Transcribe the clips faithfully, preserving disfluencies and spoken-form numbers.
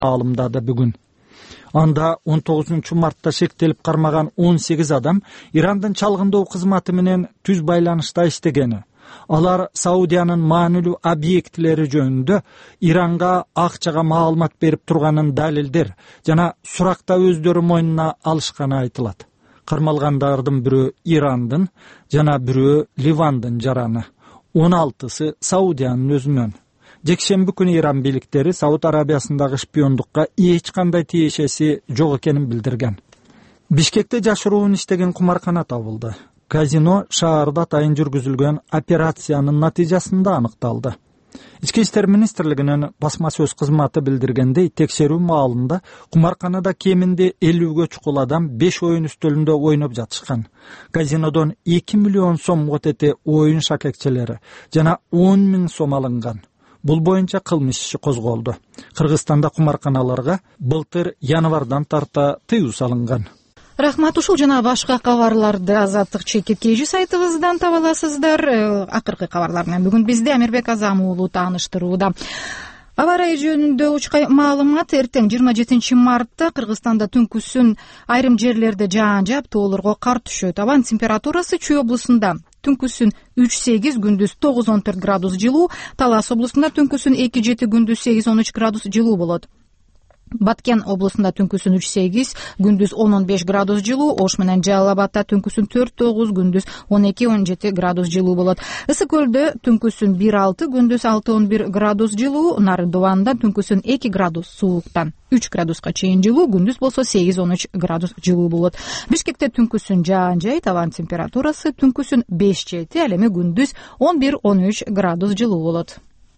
маалымдады бүгүн. Анда он тогузунчу мартта шектелип кармаган он сегиз адам Ирандын чалгындоо кызматы менен түз байланышта иштегени. Алар Саудиянын маанилүү объектилери жөнүндө Иранга акчага маалымат берип турганын далилдер жана суракта өздөрү мойнуна алышканы айтылат. Кармалгандардын бирөө Ирандын жана бирөө Ливандын жараны, он алтысы Саудиянын өзүнөн. Жекшемби күнү Иран бийликтери Сауд Арабиясындагы шпиондукка эч кандай тиешеси жок экенин билдирген. Бишкекте жашыруун иштеген кумаркана табылды. Казино шаарда атайын жүргүзүлгөн операциянын натыйжасында аныкталды. Ички иштер министрлигинин басма сөз кызматы билдиргендей, текшерүү маалында кумарканада кеминде элүүгө чукул адам беш оюн үстөлүндө ойноп жатышкан. Казинодон эки миллион сомго тети оюн шакекчелери жана он миң сом алынган. Бул боюнча кылмыш иши козголду. Кыргызстанда кумарканаларга былтыр январдан тарта тыюу салынган. Рахмат, ушул жана башка кабарларды Азаттык чекит кежи сайтыбыздан таба аласыздар. Акыркы кабарлар менен бүгүн бизде Амирбек Азам уулу тааныштырууда. Аба ырайы жөнүндө учкай маалымат. Эртең жыйырма жетинчи мартта Кыргызстанда түнкүсүн айрым жерлерде жаан жаап, тоолорго кар түшөт. Абанын температурасы Чүй облусунда түнкүсүн үч сегиз, күндүз тогуз он төрт градус жылуу, Талас облусунда түнкүсүн эки жети, күндүз сегиз он үч градус жылуу болот. Баткен облусунда түнкүсүн үч сегиз, күндүз он он беш градус жылуу, Ош менен Жалал Абадта түнкүсүн төрт тогуз, күндүз он эки он жети градус жылуу болот. Ысык көлдө түнкүсүн бир алты, күндүз алты он бир градус жылуу, Нарын-Дубанда түнкүсүн эки градус сууктан үч градуска чейин жылуу, күндүз болсо сегиз он үч градус жылуу болот. Бишкекте түнкүсүн жаан жайт, абанын температурасы түнкүсүн беш жети, ал эми күндүз он бир он үч градус жылуу болот.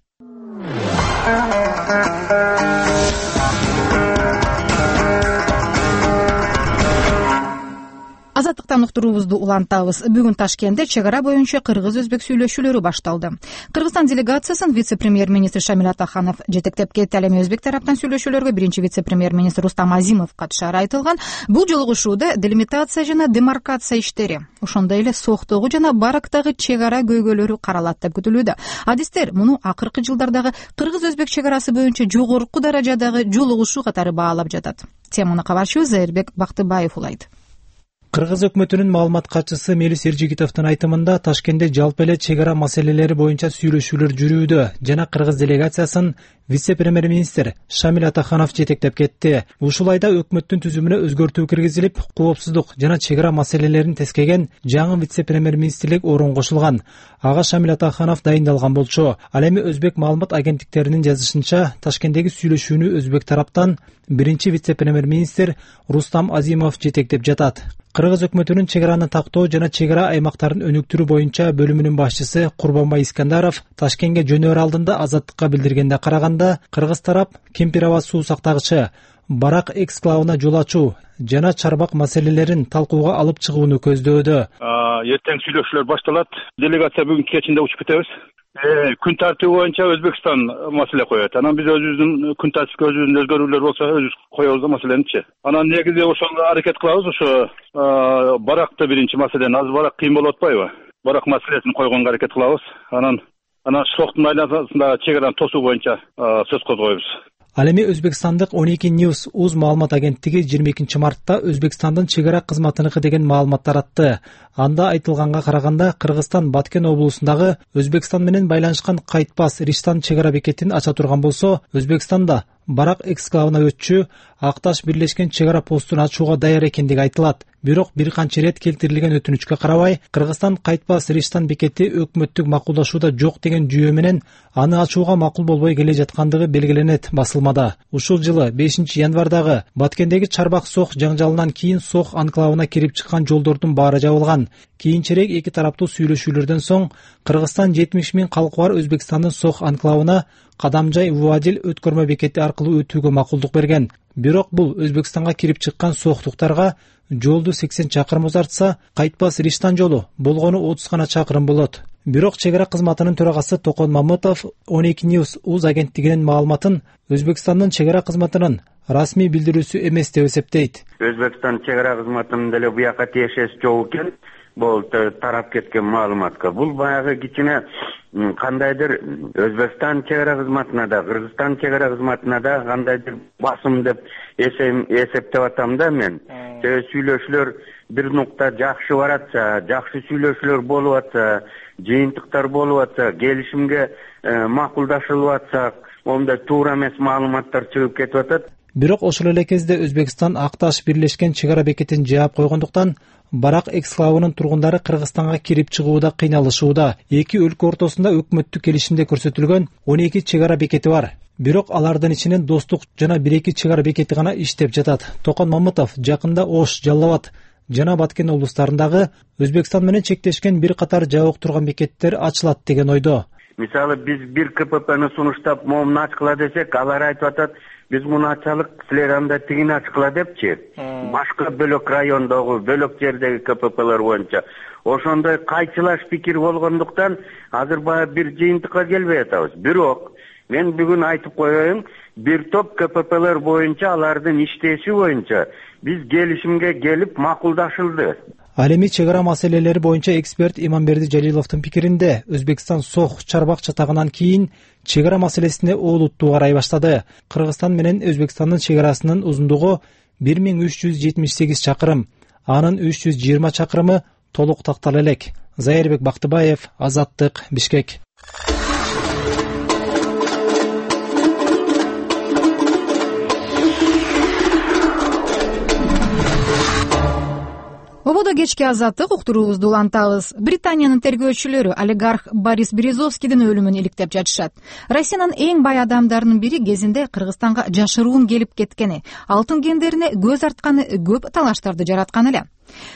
Азаттыктан уктуруубузду улантабыз. Бүгүн Ташкентте чек ара боюнча кыргыз-өзбек сүйлөшүүлөрү башталды. Кыргызстан делегациясын вице-премьер-министр Шамил Атаханов жетектеп кетти. Ал эми өзбек тараптан сүйлөшүүлөргө биринчи вице-премьер-министр Рустам Азимов катышары айтылган. Бул жолугушууда делимитация жана демаркация иштери, ошондой эле Соктогу жана Барактагы чек ара көйгөйлөрү каралат деп күтүлүүдө. Адистер муну акыркы жылдардагы кыргыз-өзбек чек арасы боюнча жогорку даражадагы жолугушуу катары баалап жатат. Теманы кабарчыбыз Зайырбек Бактыбаев улайт. Кыргыз өкмөтүнүн маалымат катчысы Мелис Эржигитовдун айтымында Ташкентте жалпы эле чек ара маселелери боюнча сүйлөшүүлөр жүрүүдө жана кыргыз делегациясын вице-премьер-министр Шамил Атаханов жетектеп кетти. Ушул айда өкмөттүн түзүмүнө өзгөртүү киргизилип, коопсуздук жана чек ара маселелерин тескеген жаңы вице-премьер-министрлик орун кошулган. Ага Шамил Атаханов дайындалган болчу. Ал эми өзбек маалымат агенттиктеринин жазышынча, Ташкенттеги сүйлөшүүнү өзбек тараптан биринчи вице-премьер-министр Рустам Азимов жетектеп жатат. Кыргыз өкмөтүнүн чек араны тактоо жана чек ара аймактарын өнүктүрүү боюнча бөлүмүнүн башчысы Курбанбай Искандаров Ташкентке жөнөөр алдында Азаттыкка билдиргенде караганда, кыргыз тарап Кемпир-Аба суу сактагычы, Барак эксклавына жол ачуу жана чарбак маселелерин талкууга алып чыгууну көздөөдө. Эртең сүйлөшүүлөр башталат. Делегация бүгүн кечинде учуп кетебиз. Күн тартиби боюнча Өзбекстан маселе коет. Анан биз өзүбүздүн күн тартипке өзүбүздүн өзгөрүүлөр болсо өзүбүз коебуз маселеничи. Анан негизи ошол аракет кылабыз. Ошо Баракты биринчи маселени, азыр Барак кыйын болуп атпайбы? Барак маселесин койгонго аракет кылабыз. Анан анан Соктун айланасында чек араны тосуу боюнча сөз козгойбуз. Ал эми Өзбекстандык он эки News уз маалымат агенттиги жыйырма экинчи мартта Өзбекстандын чек ара кызматыныкы деген маалымат таратты. Анда айтылганга караганда, Кыргызстан Баткен облусундагы Өзбекстан менен байланышкан Кайтпас Риштан чек ара бекетин ача турган болсо, Өзбекстанда Барак эксклавына өтчү Акташ бирлешкен чек ара постун ачууга даяр экендиги айтылат. Бирок бир канча ирет келтирилген өтүнүчкө карабай, Кыргызстан Кайтпас Риштан бекети өкмөттүк макулдашууда жок деген жүйө менен аны ачууга макул болбой келе жаткандыгы белгиленет басылмада. Ушул жылы бешинчи январдагы Баткендеги Чарбак Сох жаңжалынан кийин Сох анклавына кирип чыккан жолдордун баары жабылган. Кийинчерээк эки тараптуу сүйлөшүүлөрдөн соң Кыргызстан жетимиш миң калкы бар Өзбекстандын Сох анклавына Кадамжай Вуадил өткөрмө бекети аркылуу өтүүгө макулдук берген. Бирок бул Өзбекстанга кирип чыккан сохтуктарга жолду сексен чакырым узартса, Кайтпас Риштан жолу болгону отуз гана чакырым болот. Бирок чек ара кызматынын төрагасы Токон Мамытов он эки News уз агенттигинин маалыматын Өзбекстандын чек ара кызматынын расмий билдирүүсү эмес деп эсептейт. Өзбекстан чек ара кызматынын деле буяка тиешеси жок экен. болуп тарап кеткен маалыматка. Бул баягы кичине кандайдыр Өзбекстан чек ара кызматына да, Кыргызстан чек ара кызматына да кандайдыр басым деп эсептеп атам да мен. Сүйлөшүүлөр бир нукта жакшы баратса, жакшы сүйлөшүүлөр болуп атса, жыйынтыктар болуп атса, келишимге макулдашылып атсак, онда туура эмес маалыматтар чыгып кетип атат. Бирок ошол эле кезде Өзбекстан Акташ бирлешкен чек ара бекетин жаап койгондуктан Барак эксклавынын тургундары Кыргызстанга кирип чыгууда кыйналышууда. Эки өлкө ортосунда өкмөттүк келишимде көрсөтүлгөн он эки чек ара бекети бар. Бирок алардын ичинен Достук жана бир эки чек ара бекети гана иштеп жатат. Токон Мамытов жакында Ош, Жалал абад жана Баткен облустарындагы Өзбекстан менен чектешкен бир катар жабык турган бекеттер ачылат деген ойдо. Мисалы биз бир КППны сунуштап момуну ачкыла десек, алар айтып атат, биз муну ачалык, силер анда тигини ачкыла депчи. Башка бөлөк райондогу, бөлөк жердеги КППлер боюнча. Ошондой кайчылаш пикир болгондуктан азыр баягы бир жыйынтыкка келбей атабыз. Бирок мен бүгүн айтып коеюн, бир топ КППлер боюнча алардын иштеши боюнча биз келишимге келип макулдашылды. Ал эми чек ара маселелери боюнча эксперт Иманберди Жалиловдун пикиринде Өзбекстан Сох чарбак чатагынан кийин чек ара маселесине олуттуу карай баштады. Кыргызстан менен Өзбекстандын чек арасынын узундугу бир миң үч жүз жетимиш сегиз чакырым, анын үч жүз жыйырма чакырымы толук тактала элек. Зайырбек Бактыбаев, Азаттык, Бишкек. Ободо кечки Азаттык уктуруубузду улантабыз. Британиянын тергөөчүлөрү олигарх Борис Березовскийдин өлүмүн иликтеп жатышат. Россиянын эң бай адамдарынын бири кезинде Кыргызстанга жашыруун келип кеткени, алтын кендерине көз артканы көп талаштарды жараткан эле.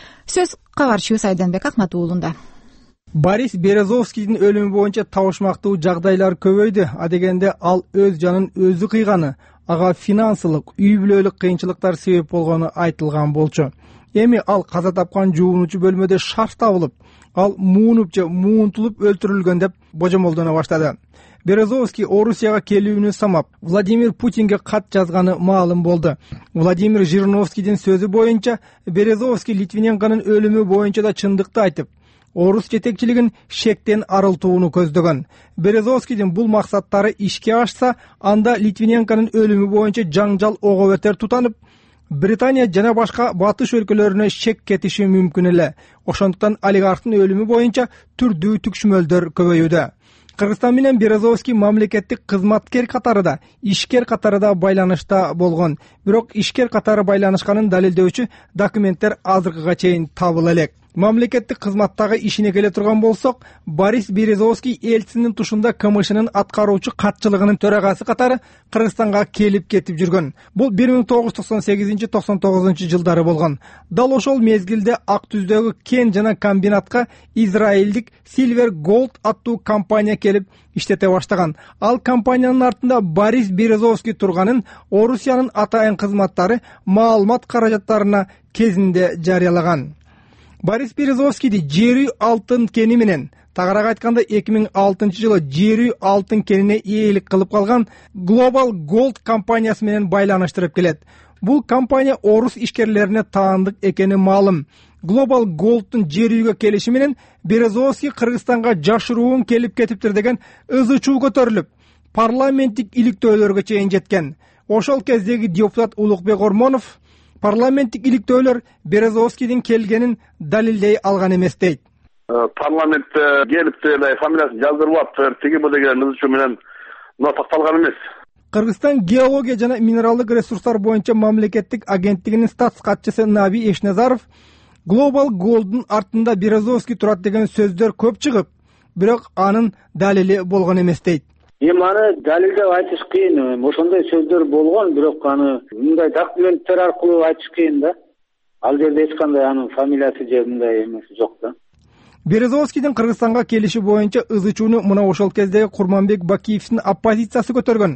Сөз кабарчыбыз Айданбек Акматуулунда. Борис Березовскийдин өлүмү боюнча табышмактуу жагдайлар көбөйдү. Адегенде ал өз жанын өзү кыйганы, ага финансылык, үй бүлөлүк кыйынчылыктар себеп болгону айтылган болчу. Эми ал каза тапкан жуунуучу бөлмөдө шарф табылып, ал муунуп же муунтулуп өлтүрүлгөн деп божомолдоно баштады. Березовский Орусияга келүүнү самап, Владимир Путинге кат жазганы маалым болду. Владимир Жириновскийдин сөзү боюнча, Березовский Литвиненконун өлүмү боюнча да чындыкты айтып, орус жетекчилигин шектен арылтууну көздөгөн. Березовскийдин бул максаттары ишке ашса, анда Литвиненконун өлүмү боюнча жаңжал ого бетер тутанып, Британия жана башка батыш өлкөлөрүнө шек кетиши мүмкүн эле. Ошондуктан олигархтын өлүмү боюнча түрдүү түкшмөлдөр көбөйүүдө. Кыргызстан менен Березовский мамлекеттик кызматкер катарында, ишкер катарында байланышта болгон. Бирок ишкер катары байланышканын далилдөөчү документтер азыркыга чейин табыла элек. Мамлекеттик кызматтагы ишине келе турган болсок, Борис Березовский элчисинин тушунда КМШнын аткаруучу катчылыгынын төрагасы катары Кыргызстанга келип кетип жүргөн. Бул бир миң тогуз жүз токсон сегизинчи токсон тогузунчу жылдары болгон. Дал ошол мезгилде Ак Түздөгү кен жана комбинатка израилдик Silver Gold аттуу компания келип иштете баштаган. Ал компаниянын артында Борис Березовский турганын Орусиянын атайын кызматтары маалымат каражаттарына кезинде жарыялаган. Борис Березовскийди жер үй алтын кени менен, тагыраак айтканда эки миң алтынчы жылы жер үй алтын кенине ээлик кылып калган Global Gold компаниясы менен байланыштырып келет. Бул компания орус ишкерлерине таандык экени маалым. Global Gold'ун жер үйгө келиши менен Березовский Кыргызстанга жашыруун келип кетиптир деген ызы чуу көтөрүлүп, парламенттик иликтөөлөргө чейин жеткен. Ошол кездеги депутат Улукбек Ормонов парламенттик иликтөөлөр Березовскийдин келгенин далилдей алган эмес дейт. Парламентте келипти эле фамилиясын жаздырып атыптыр, тиги бу деген ызычуу менен такталган эмес. Кыргызстан геология жана минералдык ресурстар боюнча мамлекеттик агенттигинин статс катчысы Наби Эшназаров Global Gold'ун артында Березовский турат деген сөздөр көп чыгып, бирок анын далили болгон эмес дейт. Эми аны далилдеп айтыш кыйын. Ошондой сөздөр болгон, бирок аны мындай документтер аркылуу айтыш кыйын да. Ал жерде эч кандай анын фамилиясы же мындай эмеси жок да. Березовскийдин Кыргызстанга келиши боюнча ызы чууну мына ошол кездеги Курманбек Бакиевдин оппозициясы көтөргөн.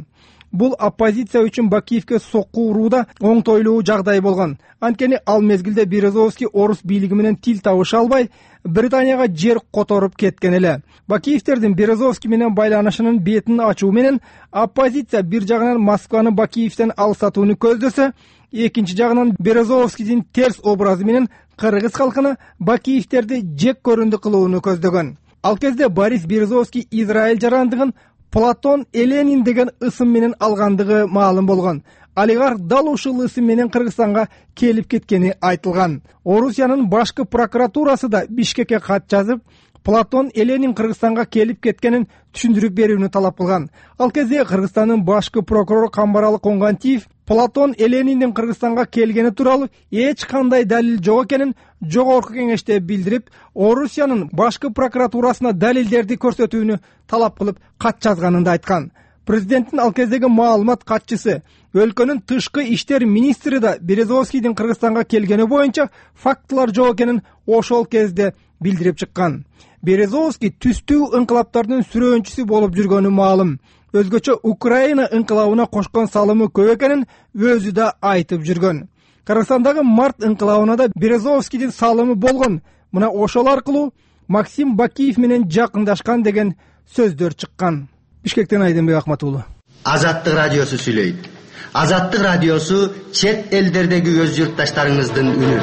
бул оппозиция үчүн Бакиевке сокку урууда оңтойлуу жагдай болгон. Анткени ал мезгилде Березовский орус бийлиги менен тил табыша албай, Британияга жер которуп кеткен эле. Бакиевтердин Березовский менен байланышынын бетин ачуу менен оппозиция бир жагынан Москваны Бакиевден алсатууну көздөсө, экинчи жагынан Березовскийдин терс образы менен кыргыз халкына Бакиевтерди жек көрүндү кылууну көздөгөн. Ал кезде Борис Березовский Израиль жарандыгын Платон Эленин деген ысым менен алгандыгы маалым болгон. Олигарх дал ушул ысым менен Кыргызстанга келип кеткени айтылган. Орусиянын башкы прокуратурасы да Бишкекке кат жазып, Платон Эленин Кыргызстанга келип кеткенин түшүндүрүп берүүнү талап кылган. Ал кезде Кыргызстандын башкы прокурору Камбаралы Коңгантиев Платон Элениндин Кыргызстанга келгени тууралуу эч кандай далил жок экенин жогорку кеңеште билдирип, Орусиянын башкы прокуратурасына далилдерди көрсөтүүнү талап кылып кат жазганын да айткан. Президенттин ал кездеги маалымат катчысы, өлкөнүн тышкы иштер министри да Березовскийдин Кыргызстанга келгени боюнча фактылар жок экенин ошол кезде билдирип чыккан. Березовский түстүү ыңкылаптардын сүрөөнчүсү болуп жүргөнү маалым. Өзгөчө Украина ыңкылабына кошкон салымы көп экенин өзү да айтып жүргөн. Кыргызстандагы март ыңкылабына да Березовскийдин салымы болгон. Мына ошол аркылуу Максим Бакиев менен жакындашкан деген сөздөр чыккан. Бишкектен Айдынбек Акматуулу. Азаттык радиосу сүйлөйт. Азаттык радиосу чет элдердеги өз журтташтарыңыздын үнү.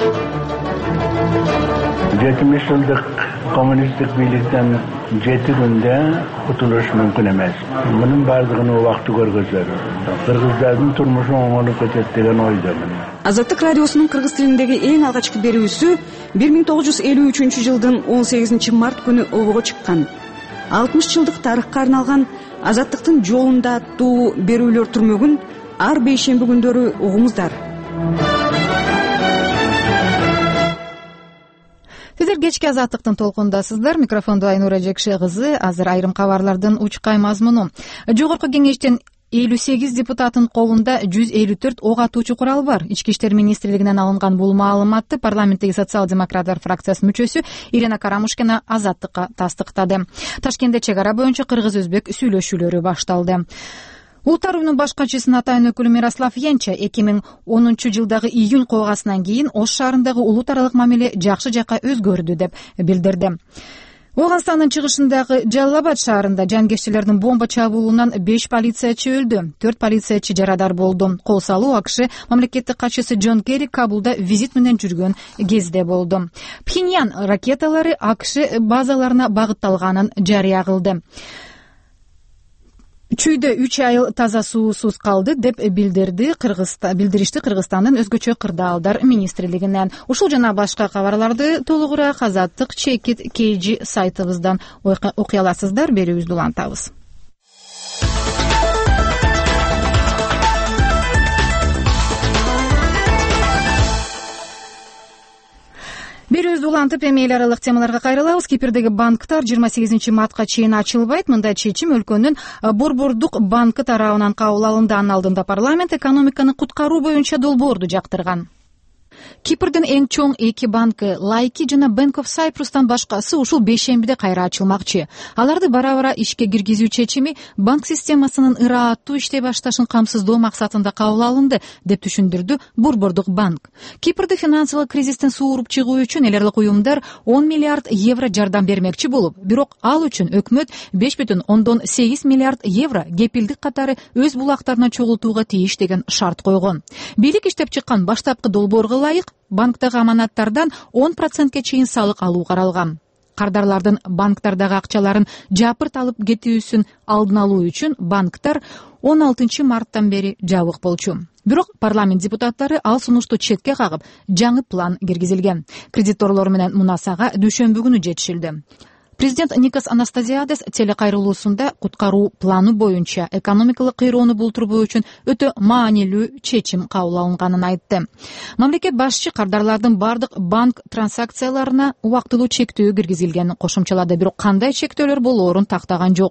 жетимиш жылдык коммунисттик бийликтен жети күндө кутулуш мүмкүн эмес. Мунун бардыгын убакыты көргөзөр. Кыргыздардын турмушу оңолуп кетет деген ойдомун. Азаттык радиосунун кыргыз тилиндеги эң алгачкы берүүсү бир миң тогуз жүз элүү үчүнчү жылдын он сегизинчи март күнү обого чыккан. алтымыш жылдык тарыхка арналган Азаттыктын жолунда аттуу берүүлөр түрмөгүн ар бейшемби күндөрү угуңуздар. Сиздер кечки Азаттыктын толкундасыздар. Микрофондо Айнура Жекше кызы. Азыр айрым кабарлардын учкай мазмуну. Жогорку кеңештен элүү сегиз депутаттын колунда жүз элүү төрт ок атуучу курал бар. Ички иштер министрлигинен алынган бул маалыматты парламенттеги социал-демократтар фракциясынын мүчөсү Ирина Карамушкина Азаттыкка тастыктады. Ташкентте чек ара боюнча кыргыз-өзбек сүйлөшүүлөрү башталды. Улуттар уюмунун баш катчысынын атайын өкүлү Мирослав Янча эки миң онунчу жылдагы июнь койгасынан кийин Ош шаарындагы улут аралык мамиле жакшы жакка өзгөрдү деп билдирди. Ооганстандын чыгышындагы Жалал-Абад шаарында жанкечтилердин бомба чабуулунан беш полициячы өлдү, төрт полициячы жарадар болду. Кол салуу АКШ мамлекеттик катчысы Джон Керри Кабулда визит менен жүргөн кезде болду. Пхеньян ракеталары АКШ базаларына багытталганын жарыя кылды. Чүйдө үч айыл таза суусуз калды деп билдирди Кыргызстан билдиришти Кыргызстандын өзгөчө кырдаалдар министрлигинен. Ушул жана башка кабарларды толугураак Азаттык чекит kg сайтыбыздан окуй аласыздар. Берүүбүздү улантабыз. Берүүбүздү улантып эми эл аралык темаларга кайрылабыз. Кипрдеги банктар жыйырма сегизинчи мартка чейин ачылбайт. Мындай чечим өлкөнүн Борбордук банкы тарабынан кабыл алынды. Анын алдында парламент экономиканы куткаруу боюнча долбоорду жактырган. Кипрдин эң чоң эки банкы Лайки жана Bank of Cyprus'тан башкасы ушул бейшембиде кайра ачылмакчы. Аларды бара-бара ишке киргизүү чечими банк системасынын ырааттуу иштей башташын камсыздоо максатында кабыл алынды деп түшүндүрдү Борбордук банк. Кипрди финансылык кризистен сууруп чыгуу үчүн эл аралык уюмдар он миллиард евро жардам бермекчи болуп, бирок ал үчүн өкмөт беш бүтүн ондон сегиз миллиард евро кепилдик катары өз булактарына чогултууга тийиш деген шарт койгон. Бийлик иштеп чыккан баштапкы долбоорго ылайык банктагы аманаттардан он процентке чейин салык алуу каралган. Кардарлардын банктардагы акчаларын жапырт алып кетүүсүн алдын алуу үчүн банктар он алтынчы марттан бери жабык болчу. Бирок парламент депутаттары ал сунушту четке кагып, жаңы план киргизилген. Кредиторлор менен мунасага дүйшөмбү күнү жетишилди. Президент Никос Анастасиадес телекайрылуусунда куткаруу планы боюнча экономикалык кыйроону болтурбоо үчүн өтө маанилүү чечим кабыл алынганын айтты. Мамлекет башчы кардарлардын бардык банк транзакцияларына убактылуу чектөө киргизилгенин кошумчалады, бирок кандай чектөөлөр болоорун тактаган жок.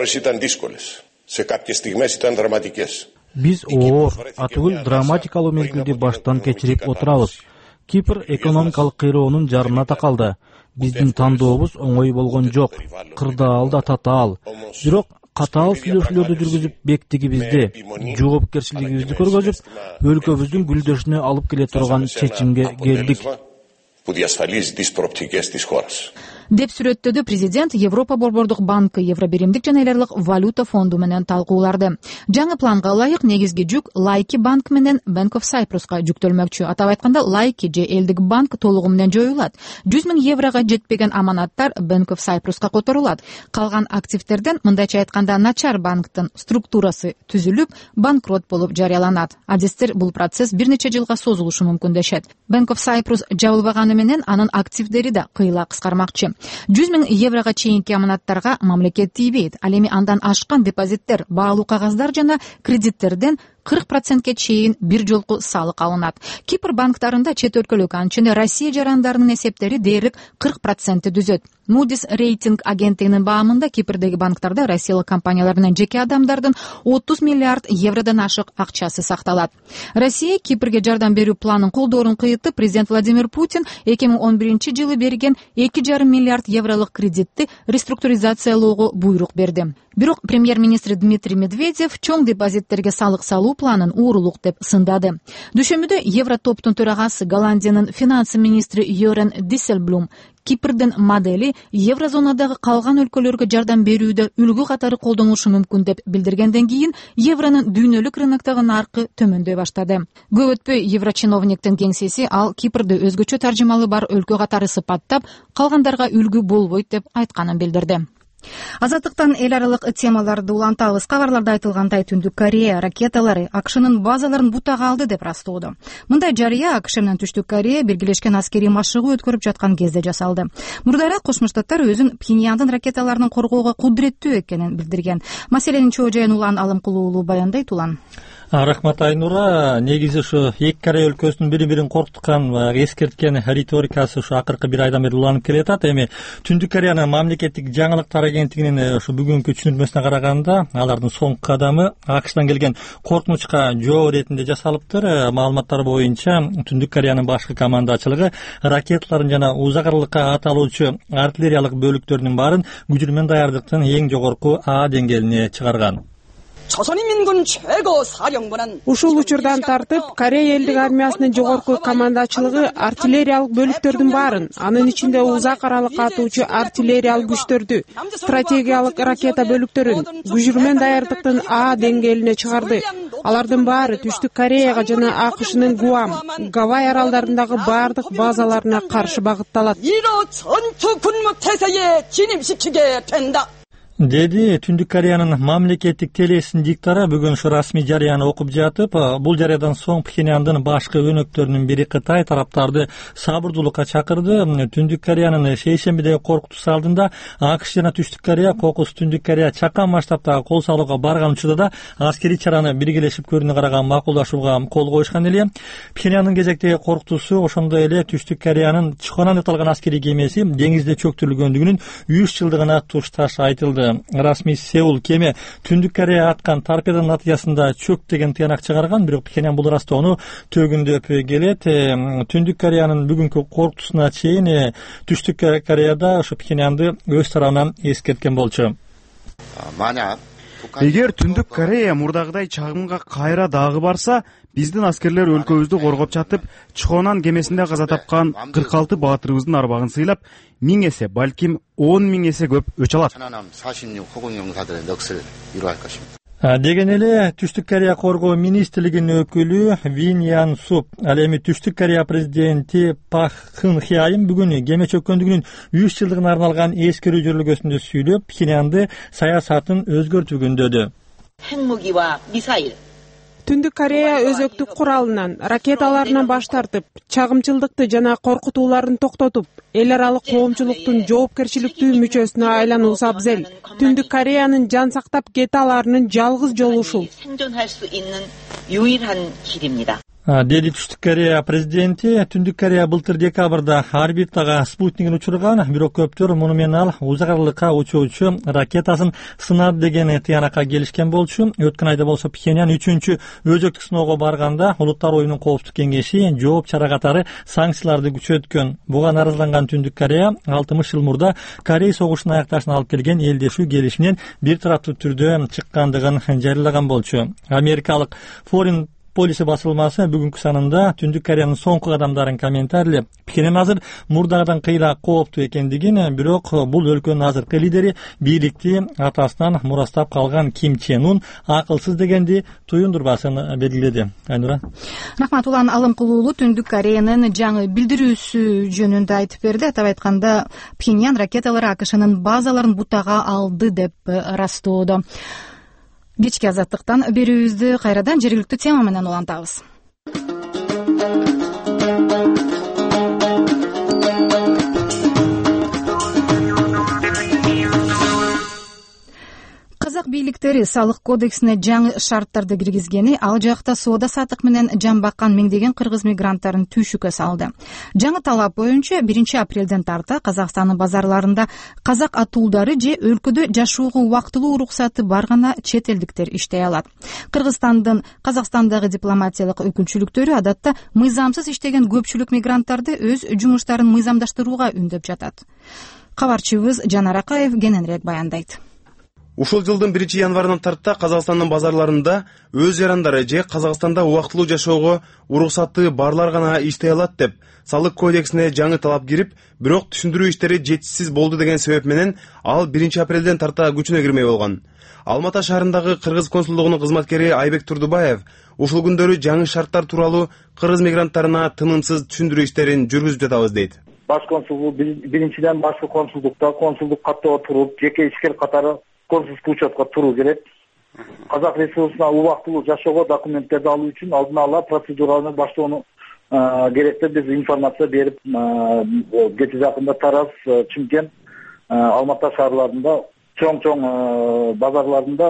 Биз оор, атүгүл драматикалуу мезгилди баштан кечирип отурабыз. Кипр экономикалык кыйроонун жарына такалды. Биздин тандообуз оңой болгон жок. Кырдаал да татаал. Бирок катаал сүйлөшүүлөрдү жүргүзүп, бектигибизди, жоопкерчилигибизди көргөзүп, өлкөбүздүн гүлдөшүнө алып келе турган чечимге келдик деп сүрөттөдү президент Европа борбордук банкы, Евробиримдик жана эл аралык валюта фонду менен талкууларды. Жаңы планга ылайык негизги жүк Лайки банк менен Bank of Cyprus'ка жүктөлмөкчү. Атап айтканда, Лайки же элдик банк толугу менен жоюлат. жүз миң еврого жетпеген аманаттар Bank of Cyprus'ка которулат. Калган активдерден, мындайча айтканда, начар банктын структурасы түзүлүп, банкрот болуп жарыяланат. Адистер бул процесс бир нече жылга созулушу мүмкүн дешет. Bank of Cyprus жабылбаганы менен анын активдери да кыйла кыскармакчы. жүз миң еврого чейинки аманаттарга мамлекет тийбейт. Ал эми андан ашкан депозиттер, баалуу кагаздар жана кредиттерден кырк процентке чейин бир жолку салык алынат. Кипр банктарында чет өлкөлүк, анчында Россия жарандарынын эсептери дээрлик кырк процентти түзөт. Moody's рейтинг агенттигинин баамында Кипрдеги банктарда россиялык компаниялар менен жеке адамдардын отуз миллиард евродон ашык акчасы сакталат. Россия Кипрге жардам берүү планын колдоорун кыйытып, президент Владимир Путин эки миң он биринчи жылы берген эки жарым миллиард евролук кредитти реструктуризациялоого буйрук берди. Бирок премьер-министр Дмитрий Медведев чоң депозиттерге салык салуу планын уурулук деп сындады. Дүйшөмбүдө Евротоптун төрагасы Голландиянын финансы министри Йорен Дисселблум Кипрдин модели еврозонадагы калган өлкөлөргө жардам берүүдө үлгү катары колдонулушу мүмкүн деп билдиргенден кийин евронун дүйнөлүк рыноктогу наркы төмөндөй баштады. Көп өтпөй еврочиновниктин кеңсеси ал Кипрди өзгөчө таржымалы бар өлкө катары сыпаттап, калгандарга үлгү болбойт деп айтканын билдирди. Азаттыктан эл аралык темаларды улантабыз. Кабарларда айтылгандай, Түндүк Корея ракеталары АКШнын базаларын бутага алды деп ырастоодо. Мындай жарыя АКШ менен Түштүк Корея биргелешкен аскерий машыгуу өткөрүп жаткан кезде жасалды. Мурдайраак Кошмо Штаттар өзүн Пхеньяндын ракеталарын коргоого кудуреттүү экенин билдирген. Маселенин чоо жайын Улан Алымкулуулу баяндайт. Улан. Рахмат Айнура. Негизи ушу эки Корея өлкөсүнүн бири-бирин коркуткан, эскерткен риторикасы ушу акыркы бир айдан бери уланып келатат. Эми Түндүк Кореянын мамлекеттик жаңылыктар агенттигинин ушу бүгүнкү түшүндүрмөсүнө караганда, алардын соңку кадамы АКШдан келген коркунучка жооп иретинде жасалыптыр. Маалыматтар боюнча, Түндүк Кореянын башкы командачылыгы ракеталардын жана узак аралыкка аталуучу артиллериялык бөлүктөрүнүн баарын күчүрүү менен даярдыктын эң жогорку А деңгээлине чыгарган. Ушул учурдан тартып, Корея элдик армиясынын жогорку командачылыгы артиллериялык бөлүктөрдүн баарын, анын ичинде узак аралыкка атуучу артиллериялык күчтөрдү, стратегиялык ракета бөлүктөрүн күчүрүү менен даярдыктын А деңгээлине чыгарды. Алардын баары Түштүк Кореяга жана АКШнын Гуам, Гавай аралдарындагы баардык базаларына каршы багытталат. Деди Түндүк Кореянын мамлекеттик телесинин диктору бүгүн ушу расмий жарыяны окуп жатып, бул жарыядан соң Пхеньяндын башкы өнөктөрүнүн бири Кытай тараптарды сабырдуулукка чакырды. Түндүк Кореянын шейшембидеги коркутуусу алдында АКШ жана Түштүк Корея кокус Түндүк Корея чакан масштабтагы кол салууга барган учурда да аскерий чараны биргелешип көрүүнү караган макулдашууга кол коюшкан эле. Пхеньяндын кезектеги коркутуусу ошондой эле Түштүк Кореянын Чхонан аталган аскерий кемеси деңизде чөктүрүлгөндүгүнүн жүз жылдыгына тушташ айтылды. Расмий Сеул кеме Түндүк Корея аткан торпедонун натыйжасында чөк деген тыянак чыгарган, бирок Пхеньян бул ырастоону төгүндөп келет. Түндүк Кореянын бүгүнкү коркутуусуна чейин Түштүк Кореяда ошо Пхеньянды өз тарабынан эскерткен болчу. Эгер Түндүк Корея мурдагыдай чагымга кайра дагы барса, биздин аскерлер өлкөбүздү коргоп жатып, Чхонан кемесинде каза тапкан кырк алты баатырыбыздын арбагын сыйлап, миң эсе, балким он миң эсе көп өч алат. Деген эле Түштүк Корея коргоо министрлигинин өкүлү Вин Ян Суп. Ал эми Түштүк Корея президенти Пак Кын Хеайым бүгүн кеме чөккөндүгүнүн жүз жылдыгына арналган эскерүү жөрөлгөсүндө сүйлөп, Пхеньянды саясатын өзгөртүү күндөдү. Түндүк Корея өзөктүк куралынан, ракеталарынан баш тартып, чагымчылдыкты жана коркутууларын токтотуп, эл аралык коомчулуктун жоопкерчиликтүү мүчөсүнө айлануусу абзел. Түндүк Кореянын жан сактап кете аларынын жалгыз жолу ушул. деди Түштүк Корея президенти. Түндүк Корея былтыр декабрда орбитага спутнигин учурган, бирок көптөр муну менен ал узак аралыкка учуучу ракетасын сынады деген тыянакка келишкен болчу. Өткөн айда болсо Пхеньян үчүнчү өзөктүк сыноого барганда Улуттар оюнун коопсуздук кеңеши жооп чара катары санкцияларды күчөткөн. Буга нааразыланган Түндүк Корея алтымыш жыл мурда Корей согушун аякташына алып келген элдешүү келишиминен бир тараптуу түрдө чыккандыгын жарыялаган болчу. Америкалык Foreign Policy басылмасы бүгүнкү санында Түндүк Кореянын соңку кадамдарын комментарийлеп, Пхеньян азыр мурдагыдан кыйла кооптуу экендигин, бирок бул өлкөнүн азыркы лидери бийликти атасынан мурастап калган Ким Чен Ун акылсыз дегенди туюндурбасын белгиледи. Айнура. Рахмат. Улан Алым Кулуулу Түндүк Кореянын жаңы билдирүүсү жөнүндө айтып берди. Атап айтканда, Пхеньян ракеталары АКШнын базаларын бутага алды деп ырастоодо. Кечки азаттыктан берүүбүздү кайрадан жергиликтүү тема менен улантабыз. Казак бийликтери салык кодексине жаңы шарттарды киргизгени ал жакта соода сатык менен жан баккан миңдеген кыргыз мигранттарын түйшүккө салды. Жаңы талап боюнча биринчи апрелден тарта Казакстандын базарларында казак атуулдары же өлкөдө жашоого убактылуу уруксаты бар гана чет элдиктер иштей алат. Кыргызстандын Казакстандагы дипломатиялык өкүлчүлүктөрү адатта мыйзамсыз иштеген көпчүлүк мигранттарды өз жумуштарын мыйзамдаштырууга үндөп жатат. Кабарчыбыз Жанар Акаев кененирээк баяндайт. Ушул жылдын биринчи январынан тарта Казакстандын базарларында өз жарандары же Казакстанда убактылуу жашоого уруксаты барлар гана иштей алат деп салык кодексине жаңы талап кирип, бирок түшүндүрүү иштери жетишсиз болду деген себеп менен ал биринчи апрелден тарта күчүнө кирмей болгон. Алматы шаарындагы кыргыз консулдугунун кызматкери Айбек Турдубаев ушул күндөрү жаңы шарттар тууралуу кыргыз мигранттарына тынымсыз түшүндүрүү иштерин жүргүзүп жатабыз дейт. Баш консулдук биринчиден башкы консулдукта консулдук каттоого туруп, жеке ишкер катары консулдук учетко туруу керек. Казак ресурсуна убактылуу жашоого документтерди алуу үчүн алдын ала процедураны баштоону керек деп биз информация берип, кече жакында Тараз, Чымкент, Алматы шаарларында чоң-чоң базарларында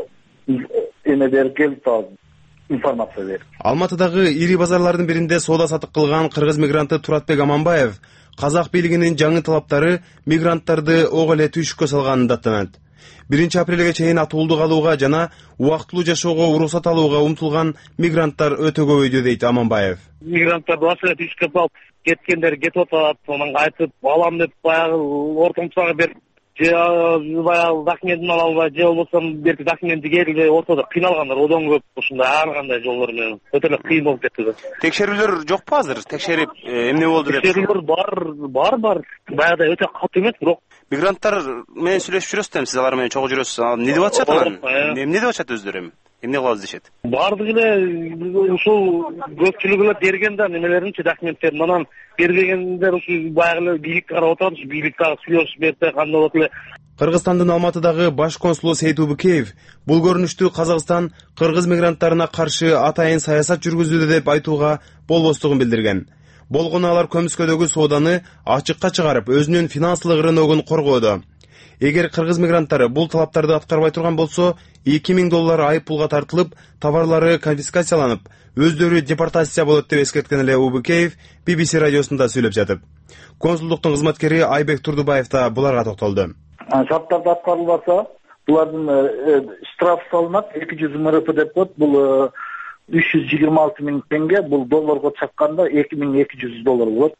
эме берип келип информация берип. Алматыдагы ири базарлардын биринде соода сатык кылган кыргыз мигранты Туратбек Аманбаев казак бийлигинин жаңы талаптары мигранттарды ого эле түйшүккө салганын даттанат. биринчи апрелге чейин атуулдук алууга жана убактылуу жашоого уруксат алууга умтулган мигранттар өтө көбөйдү дейт Аманбаев. Мигранттар башка түйшүккө салып кеткендер кетип атат, анан кайтып алам деп баягы ортомсага берип же баягы документин ала албай, же болбосо берки документи келбей ортодо кыйналгандар одон көп ушундай ар кандай жолдор менен өтө эле кыйын болуп кетти. Текшерүүлөр жокпу азыр? Текшерип эмне болду деп? Текшерүүлөр бар, бар, бар. Баягыдай өтө катуу эмес, бирок мигранттар менен сүйлөшүп жүрөсүз, сиз алар менен чогуу жүрөсүз. Эмне деп атышат алар? Эмне деп атышат өздөрү эми? Эмне кылабыз дешет? Бардыгы эле ушул көпчүлүгү эле берген да немелеринчи документтерин, анан бербегендер ушул баягы эле бийликке карап отурат, бийлик дагы сүйлөшүп берсе кандай болот эле. Кыргызстандын Алматыдагы баш консулу Сейит Убукеев бул көрүнүштү Казакстан кыргыз мигранттарына каршы атайын саясат жүргүзүүдө деп айтууга болбостугун билдирген. Болгону алар көмүскөдөгү сооданы ачыкка чыгарып, өзүнүн финансылык рыногун коргоодо. Эгер кыргыз мигранттары бул талаптарды аткарбай турган болсо, эки миң доллар айып пулга тартылып, товарлары конфискацияланып, өздөрү депортация болот деп эскерткен эле Убукеев би би си радиосунда сүйлөп жатып. Консулдуктун кызматкери Айбек Турдубаев да буларга токтолду. Шарттарды аткарылбаса, булардын штраф салынат, эки жүз эм эр эф деп коет, бул үч жүз жыйырма алты миң теңге, бул долларга чакканда эки миң эки жүз доллар болот.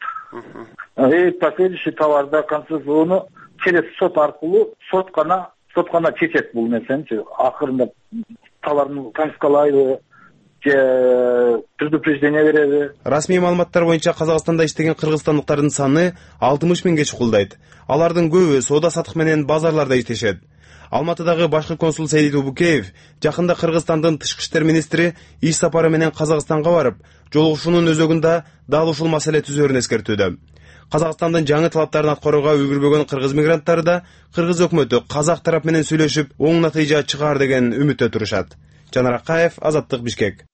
И последующий товарда концессиону через сот аркылуу сот гана сот гана чечет бул нерсени. Акырында товарды конфискалайды, же предупреждение береби. Расмий маалыматтар боюнча Казакстанда иштеген кыргызстандыктардын саны алтымыш миңге чукулдайт. Алардын көбү соода сатык менен базарларда иштешет. Алматыдагы башкы консул Сейит Убукеев жакында Кыргызстандын тышкы иштер министри иш сапары менен Казакстанга барып, жолугушуунун өзөгүндө дал ушул маселе түзөрүн эскертүүдө. Казакстандын жаңы талаптарын аткарууга үлгүрбөгөн кыргыз мигранттары да кыргыз өкмөтү казак тарап менен сүйлөшүп, оң натыйжа чыгаар деген үмүттө турушат. Жанар Акаев, Азаттык, Бишкек.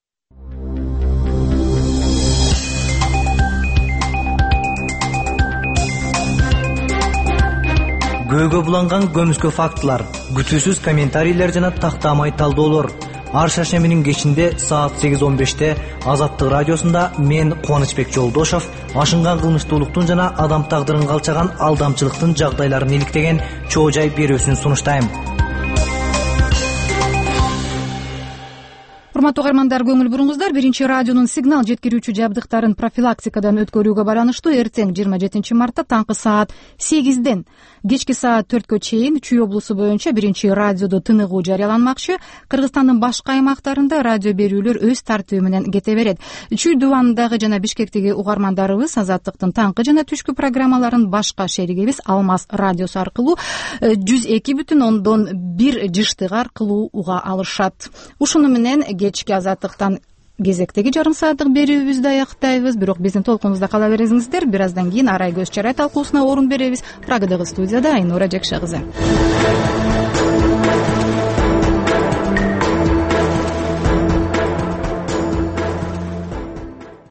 Көөгө буланган көмүскө фактылар, күтүүсүз комментарийлер жана тактамай талдоолор. ар шаршембинин кечинде саат сегиз он беште Азаттык радиосунда мен Кубанычбек Жолдошов ашынган кылмыштуулуктун жана адам тагдырын калчаган алдамчылыктын жагдайларын иликтеген чоо жай берүүсүн сунуштайм. Урматтуу угармандар, көңүл буруңуздар. Биринчи радионун сигнал жеткирүүчү жабдыктарын профилактикадан өткөрүүгө байланыштуу эртең жыйырма жетинчи мартта таңкы саат сегизден кечки саат төрткө чейин Чүй облусу боюнча биринчи радиодо тыныгуу жарыяланмакчы. Кыргызстандын башка аймактарында радио берүүлөр өз тартиби менен кете берет. Чүй дубанындагы жана Бишкектеги угармандарыбыз Азаттыктын таңкы жана түшкү программаларын башка шеригибиз Алмаз радиосу аркылуу жүз эки бүтүн ондон бир жыштык аркылуу уга алышат. Ушуну менен кечки Азаттыктан кезектеги жарым сааттык берүүбүздү аяктайбыз. Бирок биздин толкунубузда кала бериңиздер. Бир аздан кийин Арай көз чарай талкуусуна орун беребиз. Прагадагы студияда Айнура Жакша кызы.